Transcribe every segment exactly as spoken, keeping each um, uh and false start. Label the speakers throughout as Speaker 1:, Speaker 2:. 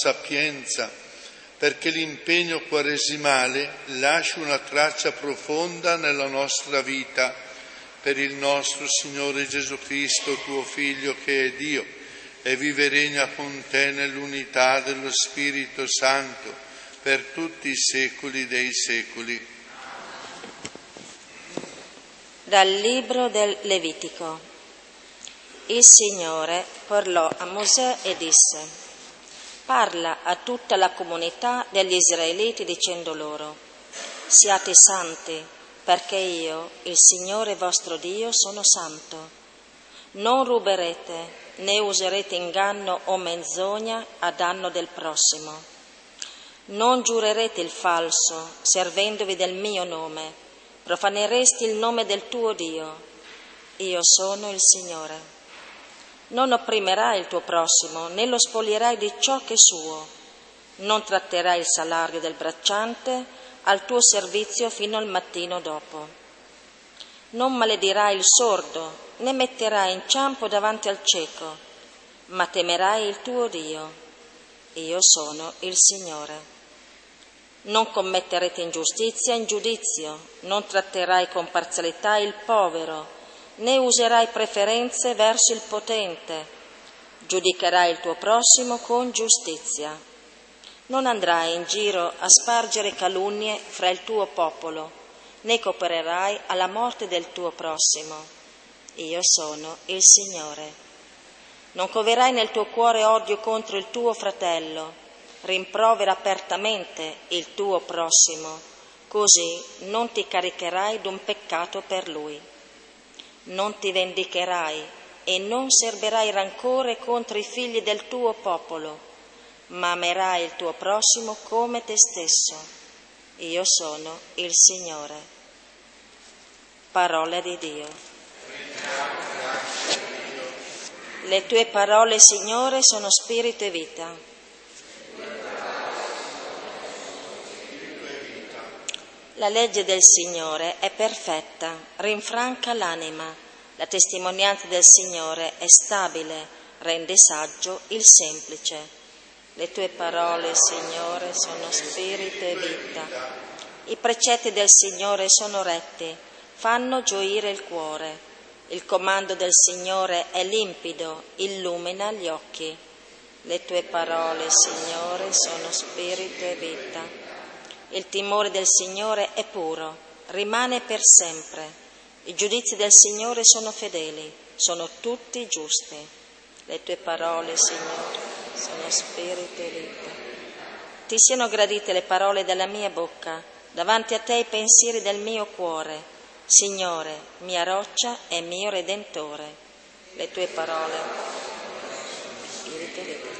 Speaker 1: sapienza, perché l'impegno quaresimale lasci una traccia profonda nella nostra vita, per il nostro Signore Gesù Cristo, tuo Figlio, che è Dio, e vive e regna con te nell'unità dello Spirito Santo, per tutti i secoli dei secoli.
Speaker 2: Dal libro del Levitico. Il Signore parlò a Mosè e disse: parla a tutta la comunità degli Israeliti dicendo loro: siate santi, perché io, il Signore vostro Dio, sono santo. Non ruberete, né userete inganno o menzogna a danno del prossimo. Non giurerete il falso, servendovi del mio nome. Profaneresti il nome del tuo Dio. Io sono il Signore. Non opprimerai il tuo prossimo, né lo spoglierai di ciò che è suo. Non tratterai il salario del bracciante al tuo servizio fino al mattino dopo. Non maledirai il sordo, né metterai inciampo davanti al cieco, ma temerai il tuo Dio. Io sono il Signore. Non commetterete ingiustizia in giudizio, non tratterai con parzialità il povero, né userai preferenze verso il potente. Giudicherai il tuo prossimo con giustizia. Non andrai in giro a spargere calunnie fra il tuo popolo, né coopererai alla morte del tuo prossimo. Io sono il Signore. Non coverai nel tuo cuore odio contro il tuo fratello. Rimprovera apertamente il tuo prossimo, così non ti caricherai d'un peccato per lui. Non ti vendicherai e non serberai rancore contro i figli del tuo popolo, ma amerai il tuo prossimo come te stesso. Io sono il Signore. Parola di Dio. Le tue parole, Signore, sono spirito e vita. La legge del Signore è perfetta, rinfranca l'anima. La testimonianza del Signore è stabile, rende saggio il semplice. Le tue parole, Signore, sono spirito e vita. I precetti del Signore sono retti, fanno gioire il cuore. Il comando del Signore è limpido, illumina gli occhi. Le tue parole, Signore, sono spirito e vita. Il timore del Signore è puro, rimane per sempre. I giudizi del Signore sono fedeli, sono tutti giusti. Le tue parole, Signore, sono spirito e vita. Ti siano gradite le parole della mia bocca, davanti a te i pensieri del mio cuore. Signore, mia roccia e mio redentore. Le tue parole, spirito e vita.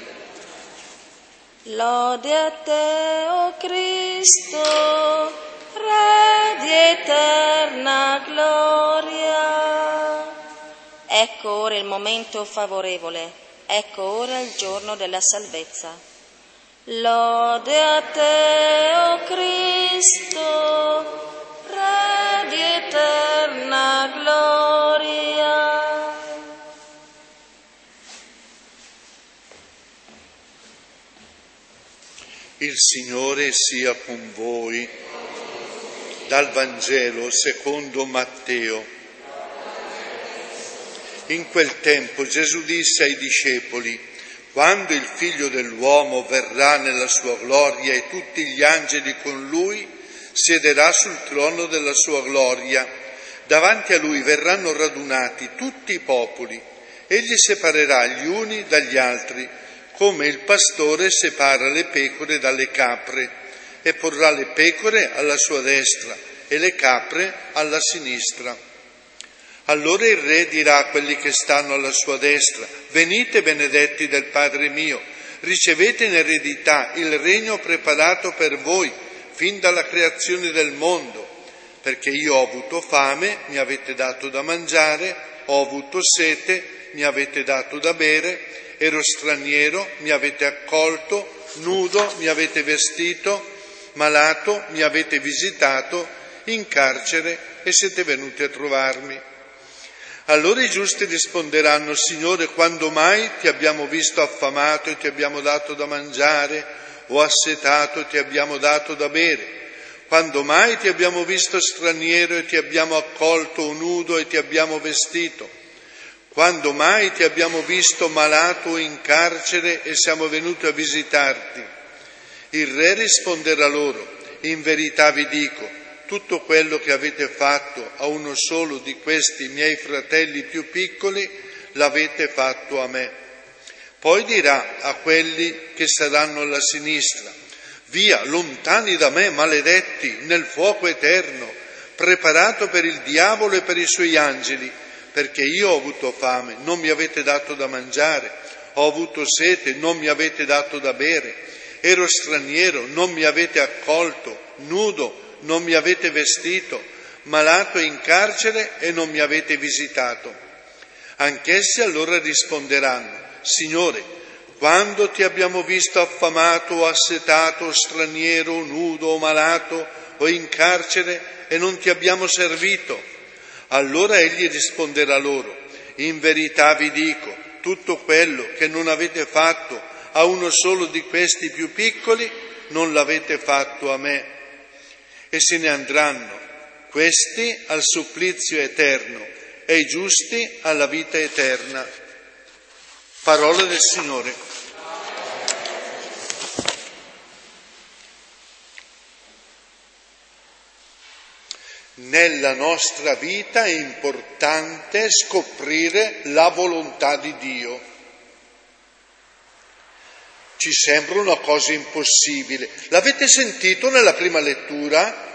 Speaker 2: Lode a te, o Cristo, Re di eterna gloria. Ecco ora il momento favorevole, ecco ora il giorno della salvezza. Lode a te, o Cristo, Re di eterna gloria.
Speaker 1: Il Signore sia con voi. Dal Vangelo secondo Matteo. In quel tempo Gesù disse ai discepoli: quando il Figlio dell'uomo verrà nella sua gloria e tutti gli angeli con lui, siederà sul trono della sua gloria. Davanti a lui verranno radunati tutti i popoli. Egli separerà gli uni dagli altri, come il pastore separa le pecore dalle capre, e porrà le pecore alla sua destra e le capre alla sinistra. Allora il re dirà a quelli che stanno alla sua destra: venite benedetti del Padre mio, ricevete in eredità il regno preparato per voi fin dalla creazione del mondo, perché io ho avuto fame, mi avete dato da mangiare, ho avuto sete, mi avete dato da bere, ero straniero, mi avete accolto, nudo, mi avete vestito, malato, mi avete visitato, in carcere e siete venuti a trovarmi. Allora i giusti risponderanno: Signore, quando mai ti abbiamo visto affamato e ti abbiamo dato da mangiare, o assetato e ti abbiamo dato da bere? Quando mai ti abbiamo visto straniero e ti abbiamo accolto, o nudo e ti abbiamo vestito? Quando mai ti abbiamo visto malato o in carcere e siamo venuti a visitarti? Il re risponderà loro: in verità vi dico, tutto quello che avete fatto a uno solo di questi miei fratelli più piccoli, l'avete fatto a me. Poi dirà a quelli che saranno alla sinistra: via, lontani da me, maledetti, nel fuoco eterno, preparato per il diavolo e per i suoi angeli, perché io ho avuto fame, non mi avete dato da mangiare, ho avuto sete, non mi avete dato da bere, ero straniero, non mi avete accolto, nudo, non mi avete vestito, malato e in carcere e non mi avete visitato. Anch'essi allora risponderanno: Signore, quando ti abbiamo visto affamato o assetato, o straniero, o nudo, o malato, o in carcere e non ti abbiamo servito? Allora egli risponderà loro: in verità vi dico, tutto quello che non avete fatto a uno solo di questi più piccoli, non l'avete fatto a me. E se ne andranno, questi al supplizio eterno e i giusti alla vita eterna. Parola del Signore. Nella nostra vita è importante scoprire la volontà di Dio. Ci sembra una cosa impossibile. L'avete sentito nella prima lettura?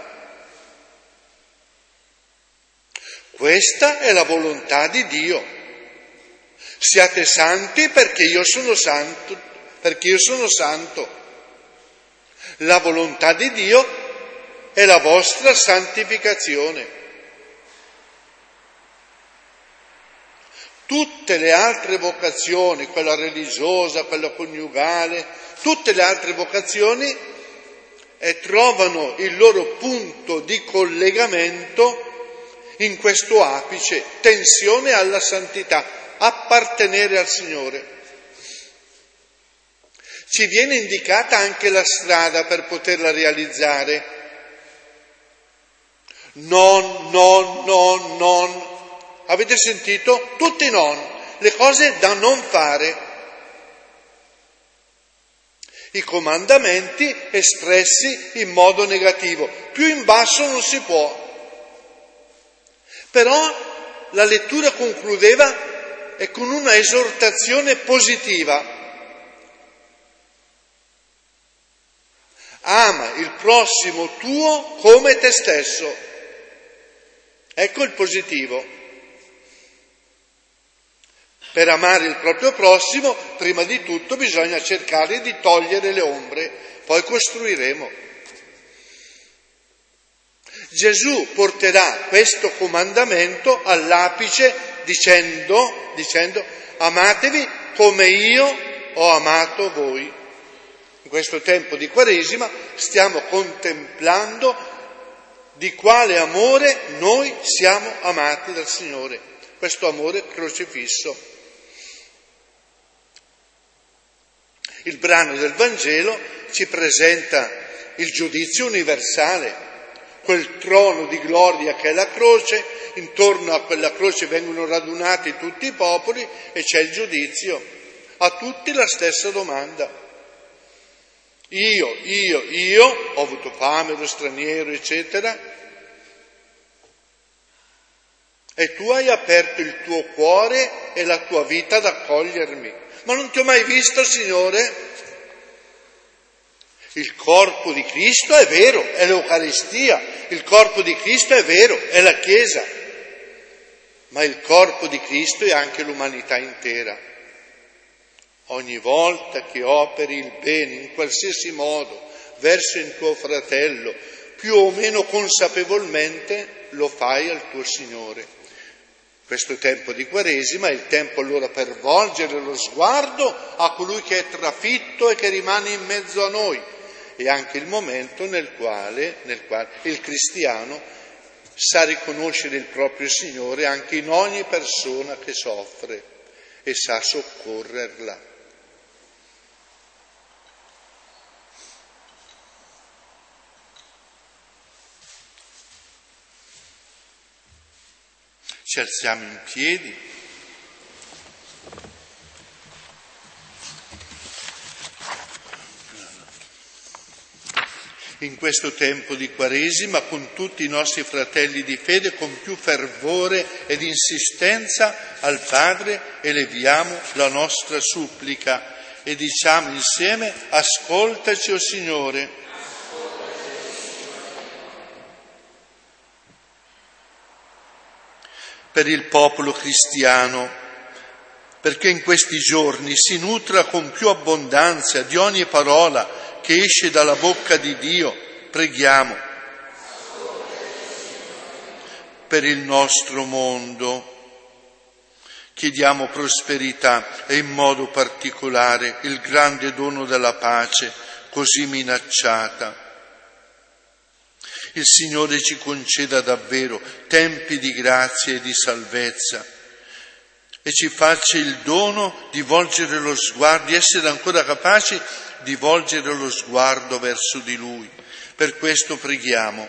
Speaker 1: Questa è la volontà di Dio. Siate santi perché io sono santo, perché io sono santo. La volontà di Dio è la vostra santificazione. Tutte le altre vocazioni, quella religiosa, quella coniugale, tutte le altre vocazioni eh, trovano il loro punto di collegamento in questo apice, tensione alla santità, appartenere al Signore. Ci viene indicata anche la strada per poterla realizzare. Non, non, non, non. Avete sentito? Tutti non, le cose da non fare. I comandamenti espressi in modo negativo, più in basso non si può. Però la lettura concludeva e con una esortazione positiva. Ama il prossimo tuo come te stesso. Ecco il positivo. Per amare il proprio prossimo, prima di tutto bisogna cercare di togliere le ombre, poi costruiremo. Gesù porterà questo comandamento all'apice dicendo, dicendo: amatevi come io ho amato voi. In questo tempo di Quaresima stiamo contemplando di quale amore noi siamo amati dal Signore, questo amore crocifisso. Il brano del Vangelo ci presenta il giudizio universale, quel trono di gloria che è la croce, intorno a quella croce vengono radunati tutti i popoli e c'è il giudizio. A tutti la stessa domanda. Io, io, io, ho avuto fame, ero straniero, eccetera, e tu hai aperto il tuo cuore e la tua vita ad accogliermi. Ma non ti ho mai visto, Signore? Il corpo di Cristo è vero, è l'Eucaristia, il corpo di Cristo è vero, è la Chiesa, ma il corpo di Cristo è anche l'umanità intera. Ogni volta che operi il bene in qualsiasi modo verso il tuo fratello, più o meno consapevolmente, lo fai al tuo Signore. Questo tempo di Quaresima è il tempo allora per volgere lo sguardo a colui che è trafitto e che rimane in mezzo a noi, e anche il momento nel quale, nel quale il cristiano sa riconoscere il proprio Signore anche in ogni persona che soffre e sa soccorrerla. Ci alziamo in piedi. In questo tempo di Quaresima, con tutti i nostri fratelli di fede, con più fervore ed insistenza al Padre eleviamo la nostra supplica e diciamo insieme: ascoltaci, o Signore. Per il popolo cristiano, perché in questi giorni si nutra con più abbondanza di ogni parola che esce dalla bocca di Dio, preghiamo. Per il nostro mondo chiediamo prosperità e in modo particolare il grande dono della pace così minacciata. Il Signore ci conceda davvero tempi di grazia e di salvezza e ci faccia il dono di volgere lo sguardo, di essere ancora capaci di volgere lo sguardo verso di Lui. Per questo preghiamo.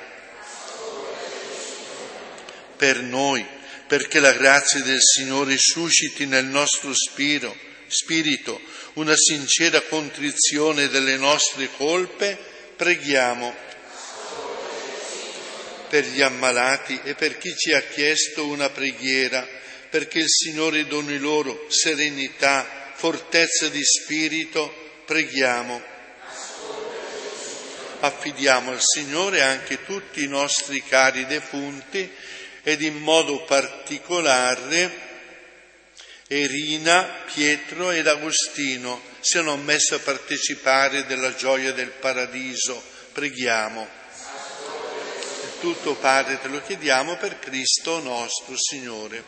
Speaker 1: Per noi, perché la grazia del Signore susciti nel nostro spirito, spirito una sincera contrizione delle nostre colpe, preghiamo. Per gli ammalati e per chi ci ha chiesto una preghiera, perché il Signore doni loro serenità, fortezza di spirito, preghiamo. Affidiamo al Signore anche tutti i nostri cari defunti ed in modo particolare Erina, Pietro ed Agostino siano ammessi a partecipare della gioia del paradiso. Preghiamo. Tutto, Padre, te lo chiediamo per Cristo nostro Signore.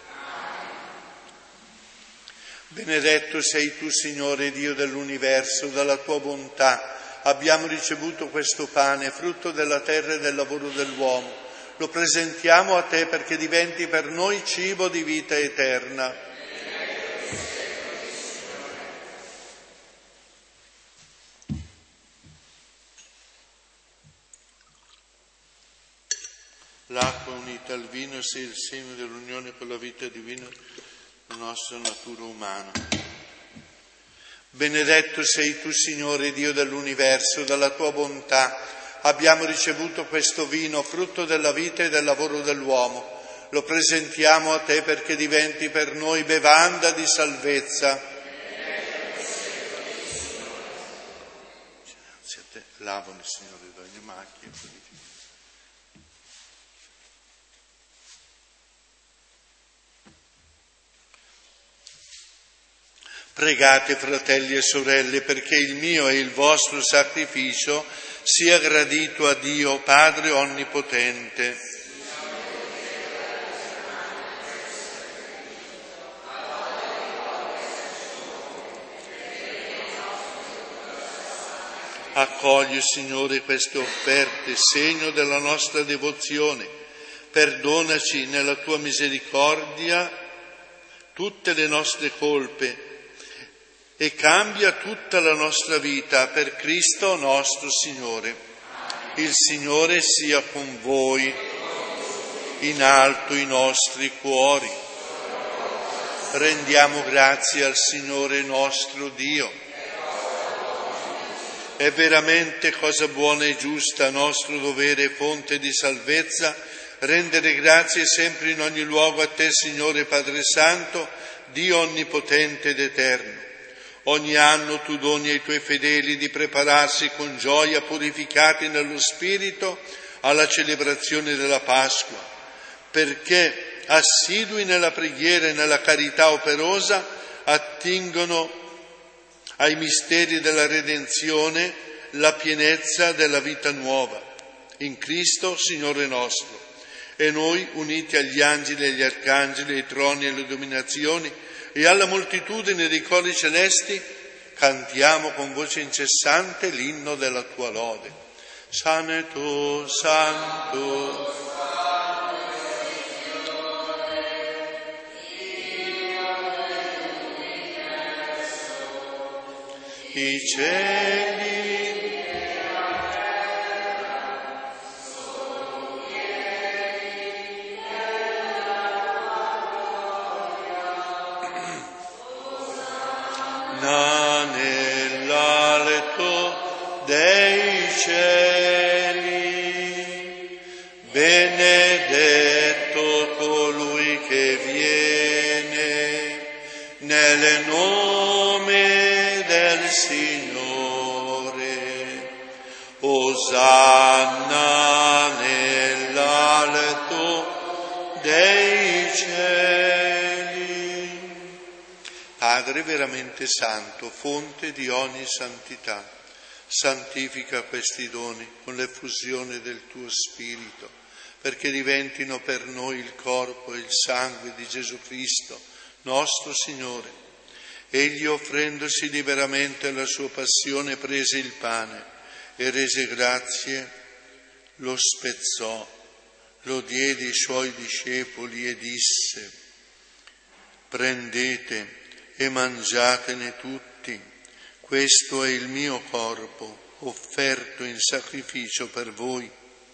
Speaker 1: Benedetto sei tu, Signore, Dio dell'universo, dalla tua bontà abbiamo ricevuto questo pane, frutto della terra e del lavoro dell'uomo. Lo presentiamo a te perché diventi per noi cibo di vita eterna. L'acqua unita al vino sia il segno dell'unione con la vita divina della nostra natura umana. Benedetto sei tu, Signore, Dio dell'universo, dalla tua bontà abbiamo ricevuto questo vino, frutto della vita e del lavoro dell'uomo. Lo presentiamo a te perché diventi per noi bevanda di salvezza. Grazie a te, lavami, Signore, da ogni macchia. Pregate, fratelli e sorelle, perché il mio e il vostro sacrificio sia gradito a Dio, Padre Onnipotente. Accogli, Signore, queste offerte, segno della nostra devozione. Perdonaci nella tua misericordia tutte le nostre colpe e cambia tutta la nostra vita per Cristo nostro Signore. Il Signore sia con voi, in alto i nostri cuori. Rendiamo grazie al Signore nostro Dio. È veramente cosa buona e giusta, nostro dovere e fonte di salvezza, rendere grazie sempre in ogni luogo a te, Signore Padre Santo, Dio onnipotente ed eterno. Ogni anno tu doni ai tuoi fedeli di prepararsi con gioia, purificati nello Spirito, alla celebrazione della Pasqua, perché assidui nella preghiera e nella carità operosa attingono ai misteri della redenzione, la pienezza della vita nuova, in Cristo Signore nostro. E noi, uniti agli angeli e agli arcangeli, ai troni e alle dominazioni, e alla moltitudine dei cori celesti, cantiamo con voce incessante l'inno della tua lode. Santo, Santo, i cieli. Nell'alto dei cieli, benedetto colui che viene nel nome del Signore. Osanna nell'alto dei cieli. Padre veramente santo, fonte di ogni santità, santifica questi doni con l'effusione del tuo Spirito, perché diventino per noi il corpo e il sangue di Gesù Cristo, nostro Signore. Egli, offrendosi liberamente alla sua passione, prese il pane e rese grazie, lo spezzò, lo diede ai suoi discepoli e disse: prendete e mangiatene tutti, questo è il mio corpo, offerto in sacrificio per voi.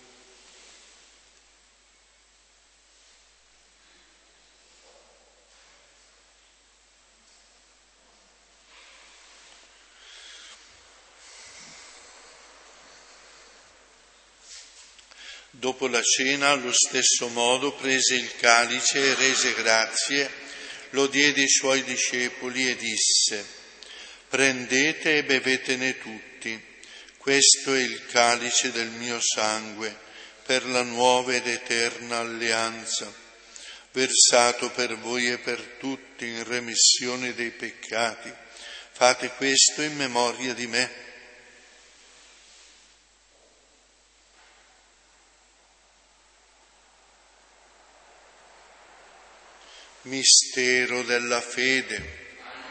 Speaker 1: Dopo la cena, allo stesso modo, prese il calice e rese grazie, lo diede ai suoi discepoli e disse: prendete e bevetene tutti, questo è il calice del mio sangue, per la nuova ed eterna alleanza, versato per voi e per tutti in remissione dei peccati. Fate questo in memoria di me. Mistero della fede.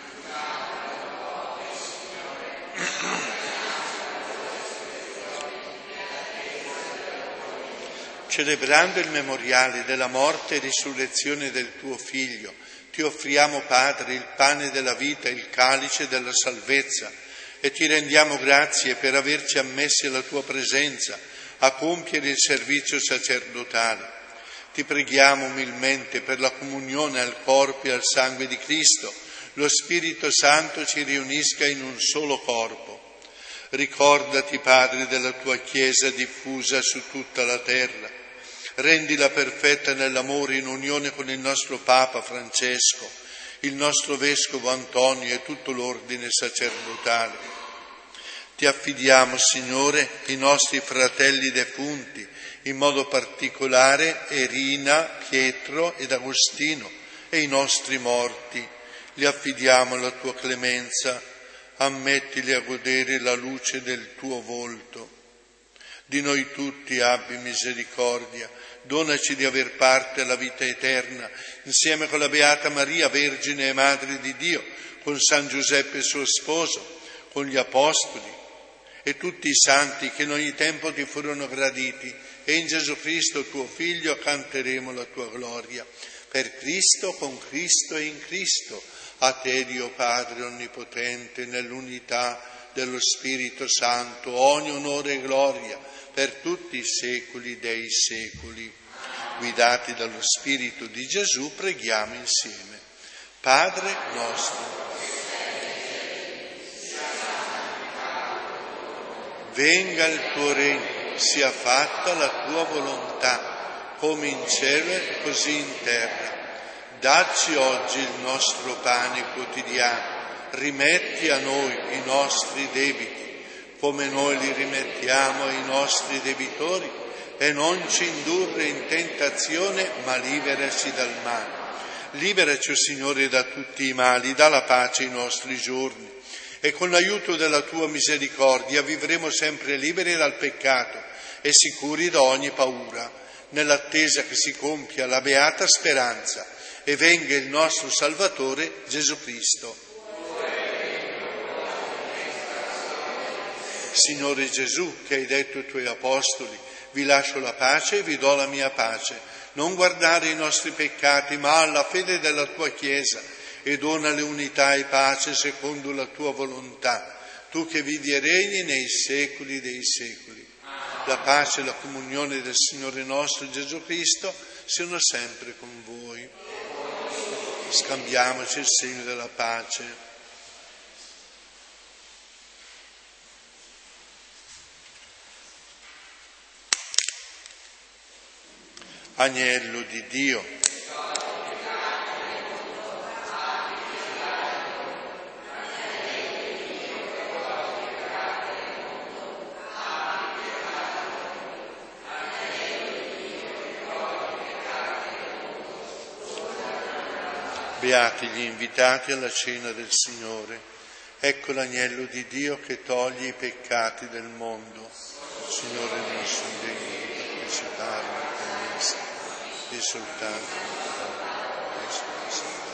Speaker 1: Celebrando il memoriale della morte e risurrezione del tuo Figlio, ti offriamo, Padre, il pane della vita, il calice della salvezza, e ti rendiamo grazie per averci ammessi alla tua presenza a compiere il servizio sacerdotale. Ti preghiamo umilmente per la comunione al corpo e al sangue di Cristo, lo Spirito Santo ci riunisca in un solo corpo. Ricordati, Padre, della tua Chiesa diffusa su tutta la terra. Rendila perfetta nell'amore in unione con il nostro Papa Francesco, il nostro Vescovo Antonio e tutto l'ordine sacerdotale. Ti affidiamo, Signore, i nostri fratelli defunti, in modo particolare Erina, Pietro ed Agostino, e i nostri morti. Li affidiamo alla tua clemenza, ammettili a godere la luce del tuo volto. Di noi tutti abbi misericordia, donaci di aver parte alla vita eterna, insieme con la Beata Maria, Vergine e Madre di Dio, con San Giuseppe suo sposo, con gli Apostoli e tutti i santi che in ogni tempo ti furono graditi, e in Gesù Cristo tuo Figlio canteremo la tua gloria. Per Cristo, con Cristo e in Cristo, a te Dio Padre Onnipotente, nell'unità dello Spirito Santo, ogni onore e gloria per tutti i secoli dei secoli. Guidati dallo Spirito di Gesù, preghiamo insieme. Padre nostro, venga il tuo regno, sia fatta la tua volontà, come in cielo e così in terra. Dacci oggi il nostro pane quotidiano, rimetti a noi i nostri debiti, come noi li rimettiamo ai nostri debitori, e non ci indurre in tentazione, ma liberaci dal male. Liberaci, o Signore, da tutti i mali, dà la pace ai nostri giorni, e con l'aiuto della tua misericordia vivremo sempre liberi dal peccato e sicuri da ogni paura, nell'attesa che si compia la beata speranza e venga il nostro Salvatore Gesù Cristo. Signore Gesù, che hai detto ai tuoi apostoli: vi lascio la pace e vi do la mia pace, non guardare i nostri peccati, ma alla fede della tua Chiesa, e donale unità e pace secondo la tua volontà. tu che vivi e regni nei secoli dei secoli. La pace e la comunione del Signore nostro Gesù Cristo siano sempre con voi. Scambiamoci il segno della pace. Agnello di Dio. Beati gli invitati alla cena del Signore. Ecco l'agnello di Dio che toglie i peccati del mondo. Il Signore non sono degno di partecipare alla messa, e soltanto la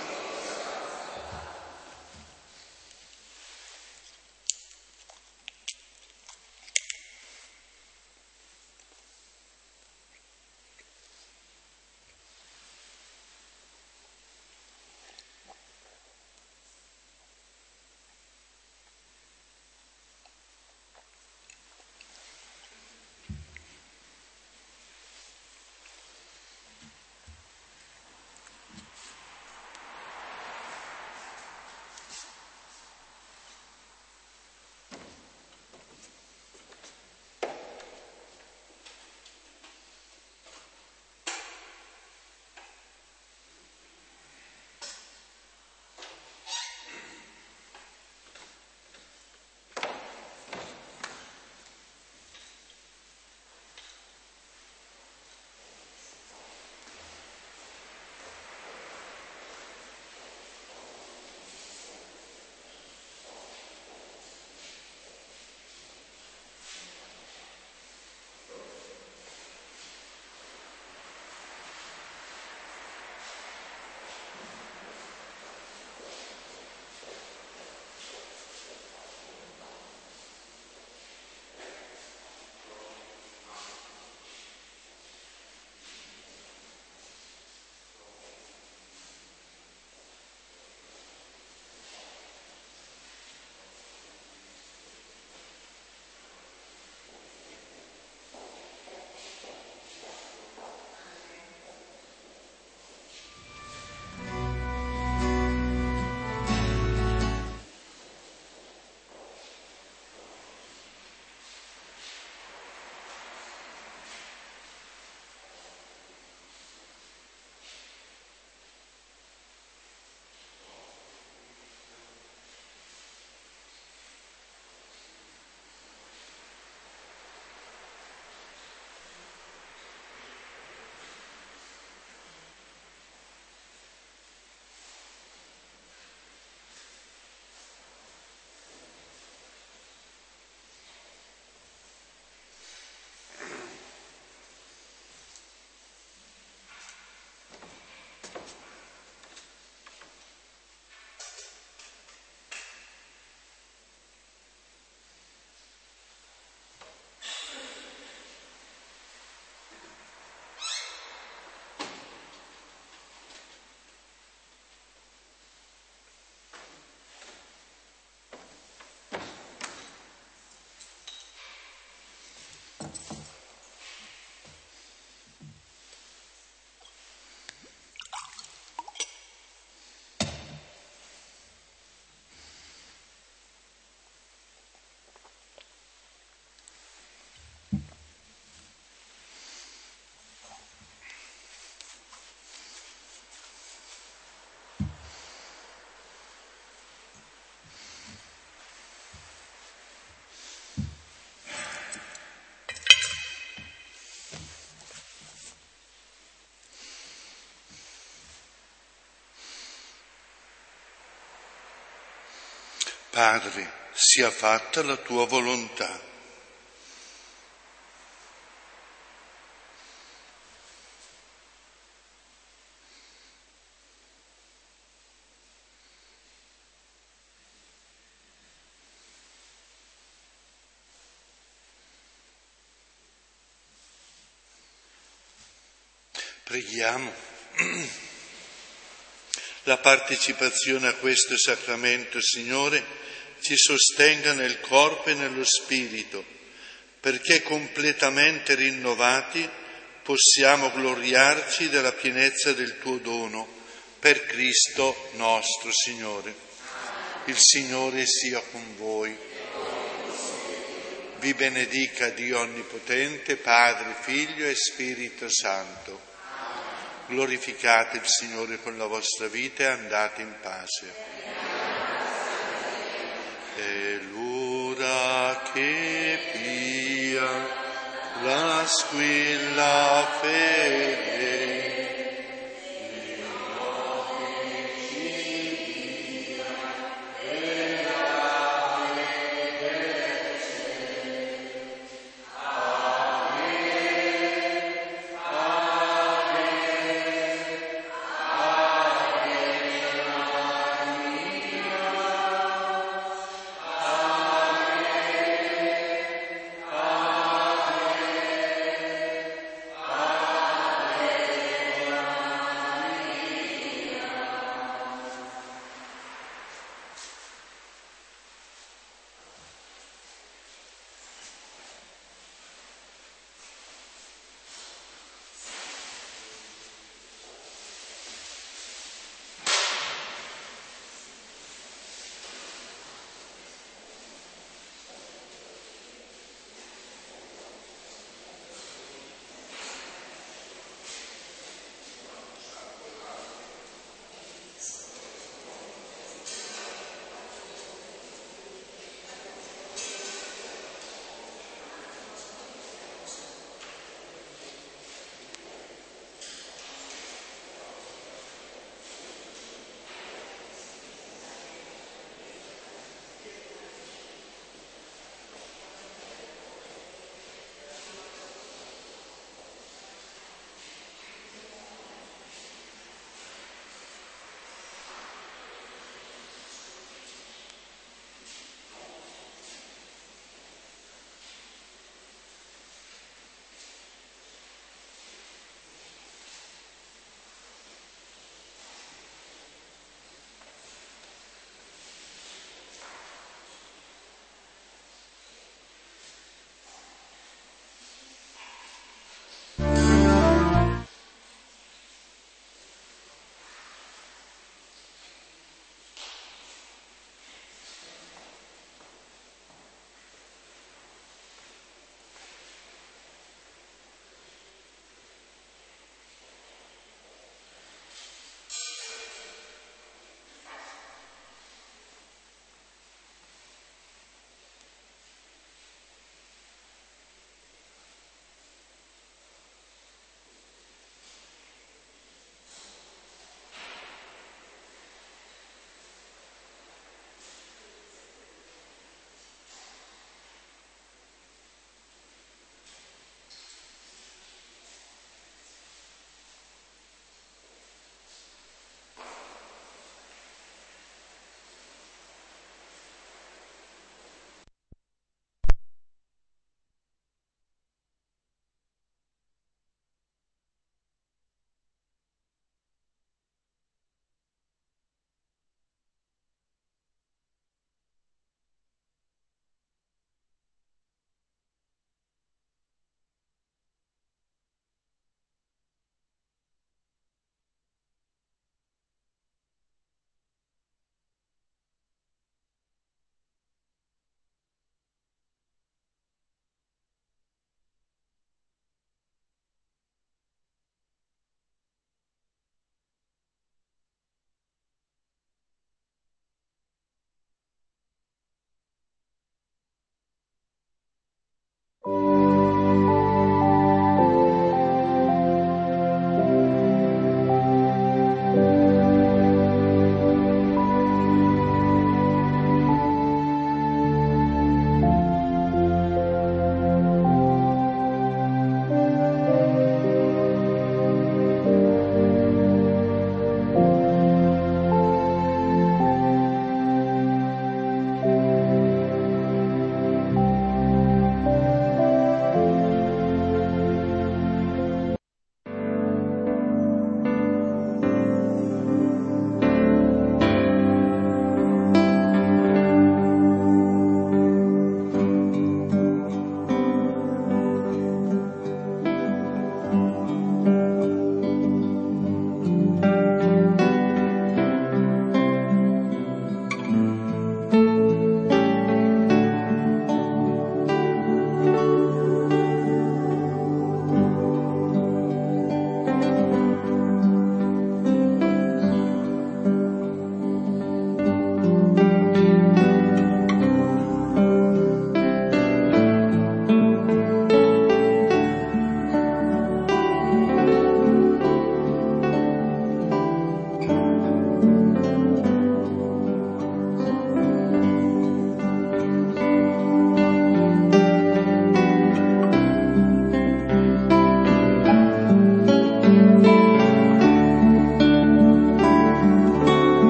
Speaker 1: Padre, sia fatta la tua volontà. Preghiamo. La partecipazione a questo sacramento, Signore, ci sostenga nel corpo e nello spirito, perché completamente rinnovati possiamo gloriarci della pienezza del tuo dono, per Cristo nostro Signore. Il Signore sia con voi. Vi benedica Dio Onnipotente, Padre, Figlio e Spirito Santo. Glorificate il Signore con la vostra vita e andate in pace. È l'ora che pia la squilla fede.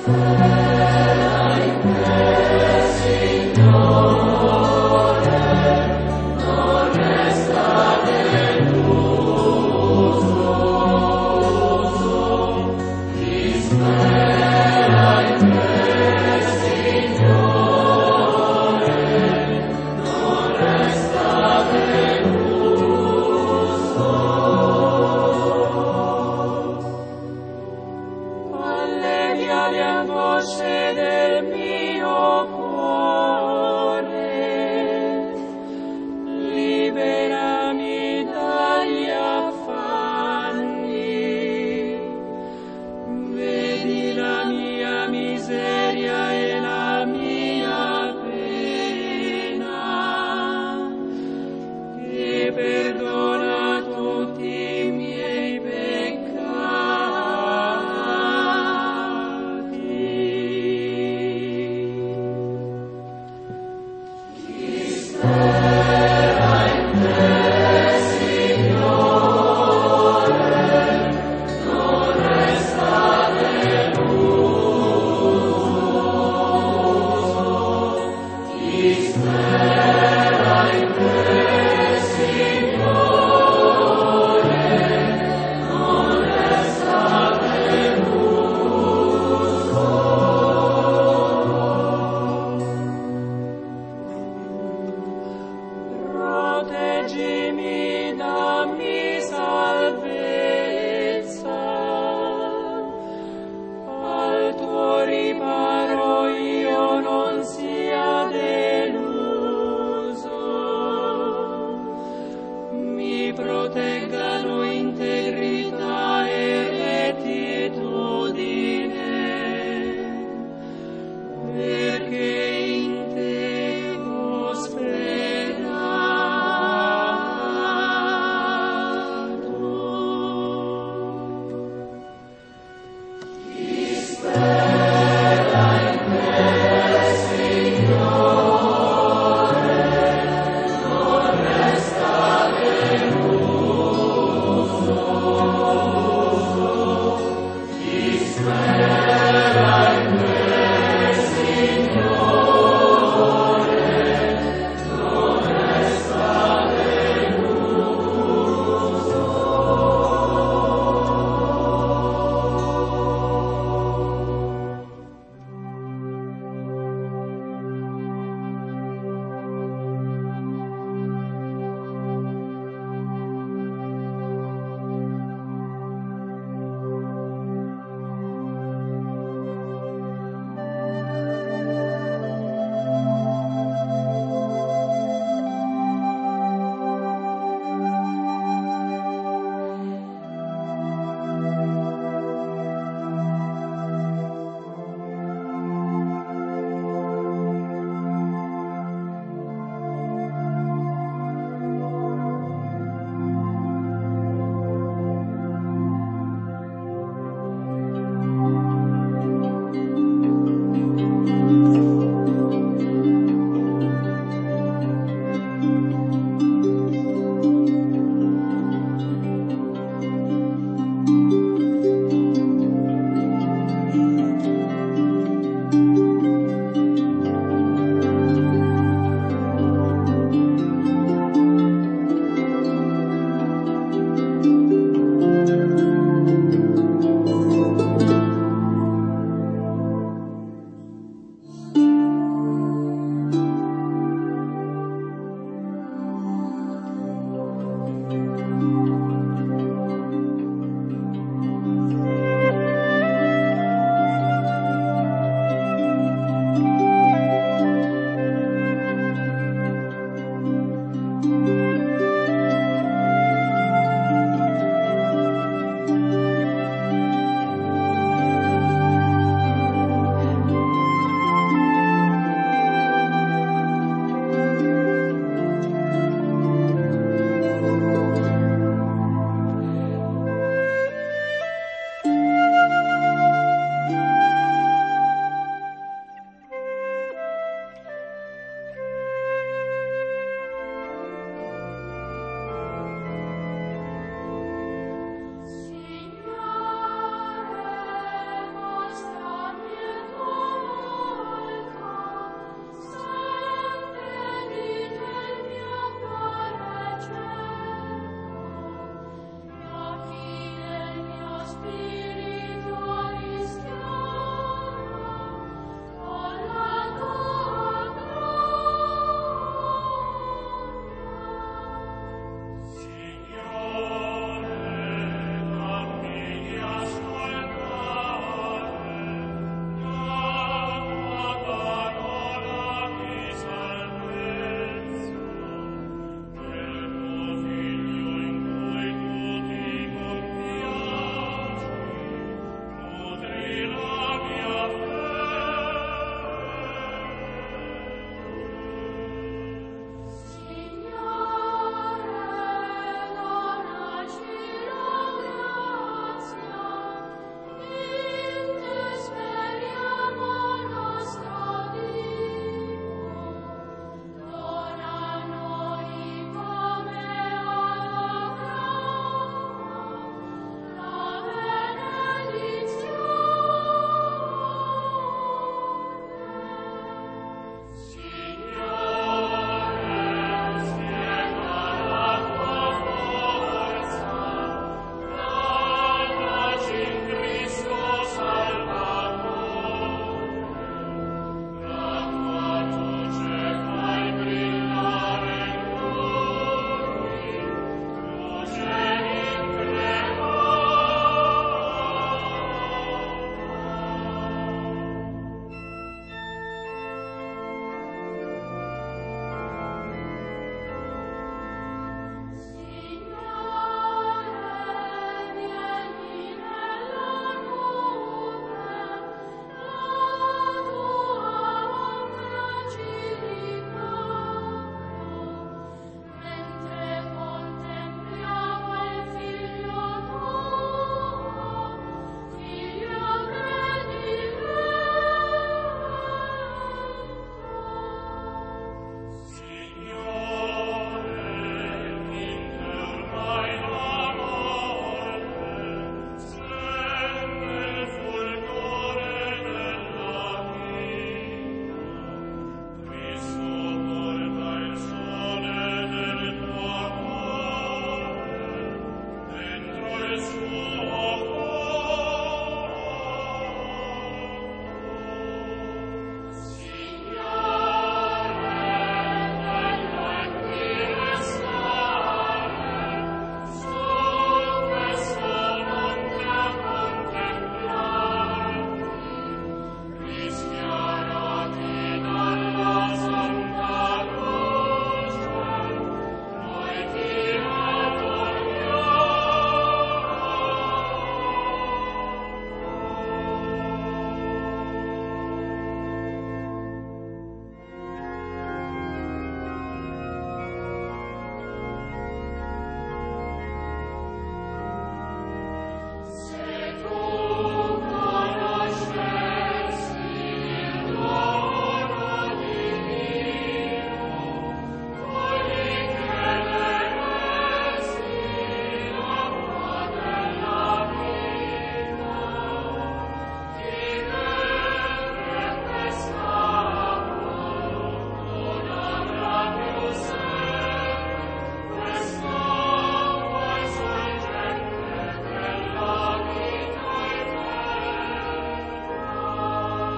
Speaker 3: Alleviare angosce